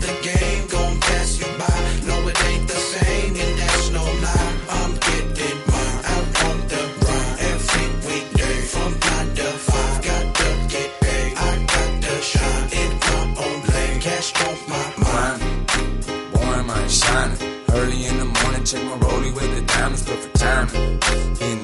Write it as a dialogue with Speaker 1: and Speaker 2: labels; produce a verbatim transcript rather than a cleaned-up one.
Speaker 1: the game gon' pass you by. No, it ain't the same, and that's no lie. I'm getting mine out on the grind every weekday from nine to five. Got to get paid, I got to shine in my own lane. Cash on my mind.
Speaker 2: Boy, am I shining. Early in the morning, check my rollie with the diamonds, perfect timing. In